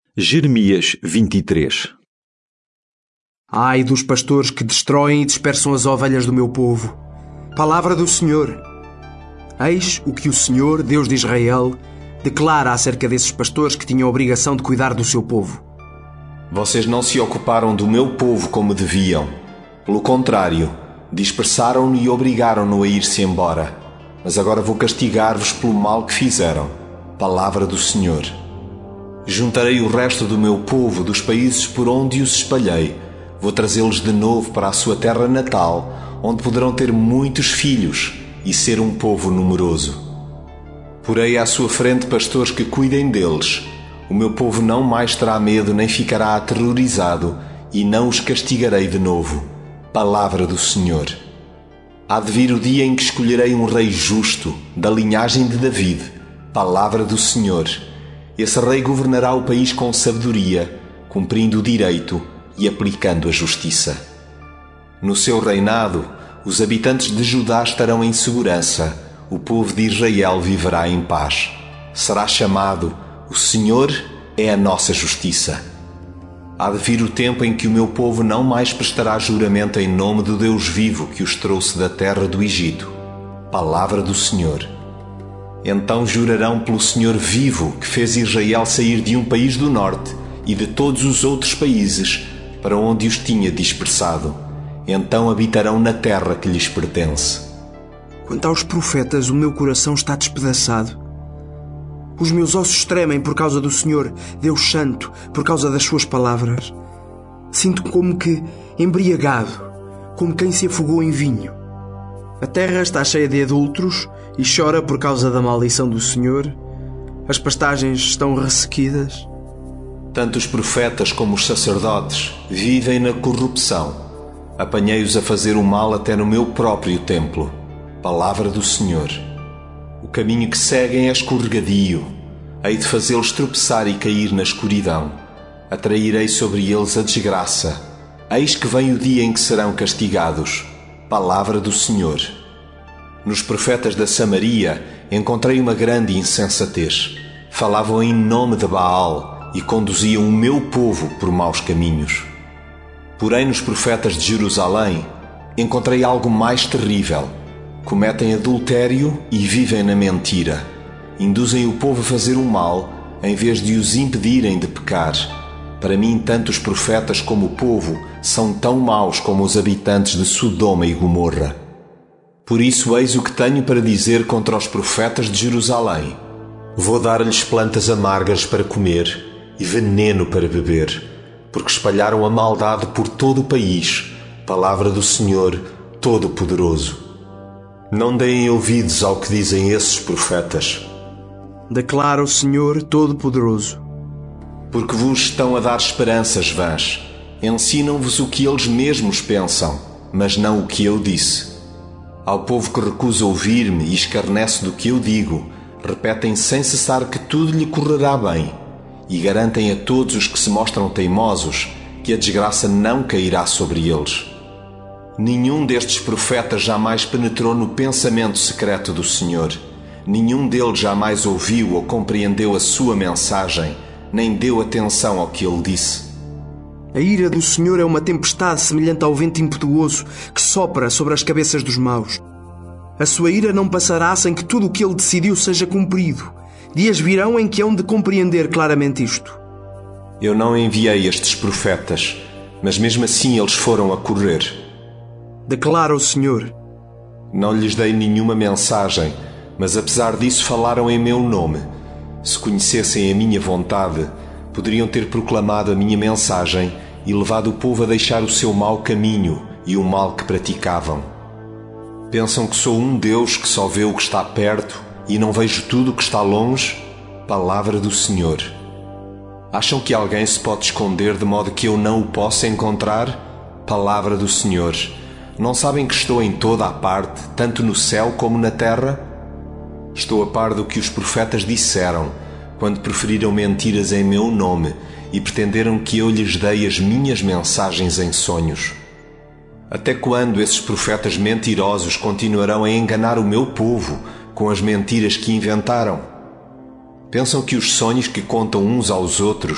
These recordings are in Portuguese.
Jeremias 23. Ai dos pastores que destroem e dispersam as ovelhas do meu povo. Palavra do Senhor. Eis o que o Senhor, Deus de Israel, declara acerca desses pastores que tinham a obrigação de cuidar do seu povo. Vocês não se ocuparam do meu povo como deviam. Pelo contrário, dispersaram-no e obrigaram-no a ir-se embora. Mas agora vou castigar-vos pelo mal que fizeram. Palavra do Senhor. Juntarei o resto do meu povo dos países por onde os espalhei. Vou trazê-los de novo para a sua terra natal, onde poderão ter muitos filhos e ser um povo numeroso. Porei à sua frente pastores que cuidem deles. O meu povo não mais terá medo nem ficará aterrorizado, e não os castigarei de novo. Palavra do Senhor. Há de vir o dia em que escolherei um rei justo, da linhagem de David. Palavra do Senhor. Esse rei governará o país com sabedoria, cumprindo o direito e aplicando a justiça. No seu reinado, os habitantes de Judá estarão em segurança. O povo de Israel viverá em paz. Será chamado: O Senhor é a nossa justiça. Há de vir o tempo em que o meu povo não mais prestará juramento em nome do Deus vivo que os trouxe da terra do Egito. Palavra do Senhor. Então jurarão pelo Senhor vivo que fez Israel sair de um país do norte e de todos os outros países para onde os tinha dispersado. Então habitarão na terra que lhes pertence. Quanto aos profetas, o meu coração está despedaçado. Os meus ossos tremem por causa do Senhor, Deus Santo, por causa das suas palavras. Sinto-me como que embriagado, como quem se afogou em vinho. A terra está cheia de adúlteros e chora por causa da maldição do Senhor. As pastagens estão ressequidas. Tanto os profetas como os sacerdotes vivem na corrupção. Apanhei-os a fazer o mal até no meu próprio templo. Palavra do Senhor. O caminho que seguem é escorregadio. Hei de fazê-los tropeçar e cair na escuridão. Atrairei sobre eles a desgraça. Eis que vem o dia em que serão castigados. Palavra do Senhor. Nos profetas da Samaria encontrei uma grande insensatez. Falavam em nome de Baal e conduziam o meu povo por maus caminhos. Porém, nos profetas de Jerusalém encontrei algo mais terrível. Cometem adultério e vivem na mentira. Induzem o povo a fazer o mal em vez de os impedirem de pecar. Para mim, tanto os profetas como o povo são tão maus como os habitantes de Sodoma e Gomorra. Por isso, eis o que tenho para dizer contra os profetas de Jerusalém. Vou dar-lhes plantas amargas para comer e veneno para beber, porque espalharam a maldade por todo o país. Palavra do Senhor Todo-Poderoso. Não deem ouvidos ao que dizem esses profetas. Declara o Senhor Todo-Poderoso. Porque vos estão a dar esperanças vãs. Ensinam-vos o que eles mesmos pensam, mas não o que eu disse. Ao povo que recusa ouvir-me e escarnece do que eu digo, repetem sem cessar que tudo lhe correrá bem, e garantem a todos os que se mostram teimosos que a desgraça não cairá sobre eles. Nenhum destes profetas jamais penetrou no pensamento secreto do Senhor. Nenhum deles jamais ouviu ou compreendeu a sua mensagem, nem deu atenção ao que ele disse. A ira do Senhor é uma tempestade semelhante ao vento impetuoso que sopra sobre as cabeças dos maus. A sua ira não passará sem que tudo o que ele decidiu seja cumprido. Dias virão em que hão de compreender claramente isto. Eu não enviei estes profetas, mas mesmo assim eles foram a correr. Declara o Senhor. Não lhes dei nenhuma mensagem, mas apesar disso falaram em meu nome. Se conhecessem a minha vontade, poderiam ter proclamado a minha mensagem e levado o povo a deixar o seu mau caminho e o mal que praticavam. Pensam que sou um Deus que só vê o que está perto e não vejo tudo o que está longe? Palavra do Senhor. Acham que alguém se pode esconder de modo que eu não o possa encontrar? Palavra do Senhor. Não sabem que estou em toda a parte, tanto no céu como na terra? Estou a par do que os profetas disseram, quando preferiram mentiras em meu nome e pretenderam que eu lhes dei as minhas mensagens em sonhos. Até quando esses profetas mentirosos continuarão a enganar o meu povo com as mentiras que inventaram? Pensam que os sonhos que contam uns aos outros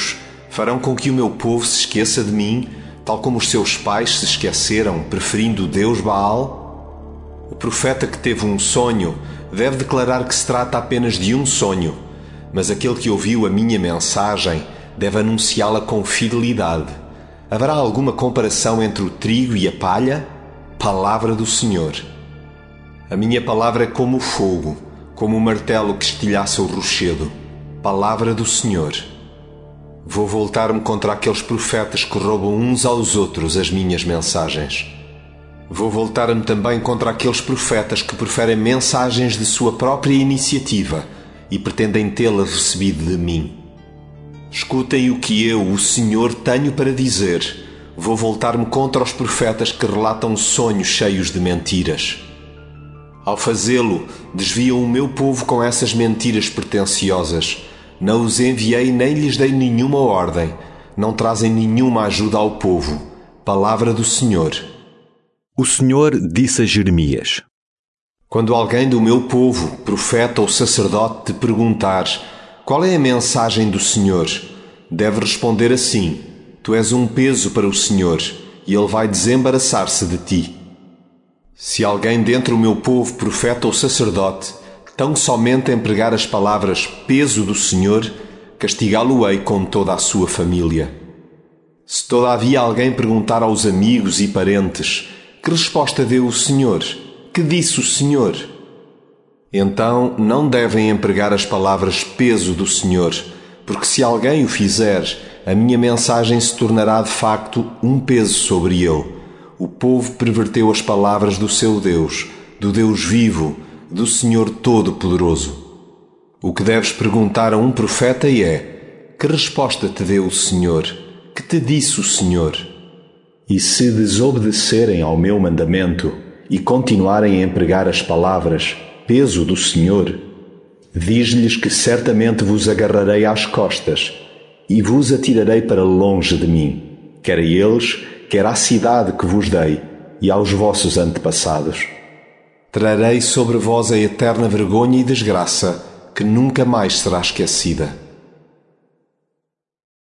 Farão com que o meu povo se esqueça de mim, tal como os seus pais se esqueceram, preferindo o Deus Baal? O profeta que teve um sonho deve declarar que se trata apenas de um sonho, mas aquele que ouviu a minha mensagem deve anunciá-la com fidelidade. Haverá alguma comparação entre o trigo e a palha? Palavra do Senhor. A minha palavra é como o fogo, como o martelo que estilhaça o rochedo. Palavra do Senhor. Vou voltar-me contra aqueles profetas que roubam uns aos outros as minhas mensagens. Vou voltar-me também contra aqueles profetas que preferem mensagens de sua própria iniciativa e pretendem tê-las recebido de mim. Escutem o que eu, o Senhor, tenho para dizer. Vou voltar-me contra os profetas que relatam sonhos cheios de mentiras. Ao fazê-lo, desviam o meu povo com essas mentiras pretensiosas. Não os enviei nem lhes dei nenhuma ordem. Não trazem nenhuma ajuda ao povo. Palavra do Senhor. O Senhor disse a Jeremias: Quando alguém do meu povo, profeta ou sacerdote, te perguntar: qual é a mensagem do Senhor? Deve responder assim: tu és um peso para o Senhor, e Ele vai desembaraçar-se de ti. Se alguém dentre o meu povo, profeta ou sacerdote, tão somente empregar as palavras peso do Senhor, castigá-lo-ei com toda a sua família. Se todavia alguém perguntar aos amigos e parentes: que resposta deu o Senhor? Que disse o Senhor? Então não devem empregar as palavras peso do Senhor, porque se alguém o fizer, a minha mensagem se tornará de facto um peso sobre ele. O povo perverteu as palavras do seu Deus, do Deus vivo, do Senhor Todo-Poderoso. O que deves perguntar a um profeta é: que resposta te deu o Senhor? Que te disse o Senhor? E se desobedecerem ao meu mandamento e continuarem a empregar as palavras peso do Senhor, diz-lhes que certamente vos agarrarei às costas e vos atirarei para longe de mim, quer a eles, quer à cidade que vos dei e aos vossos antepassados. Trarei sobre vós a eterna vergonha e desgraça, que nunca mais será esquecida.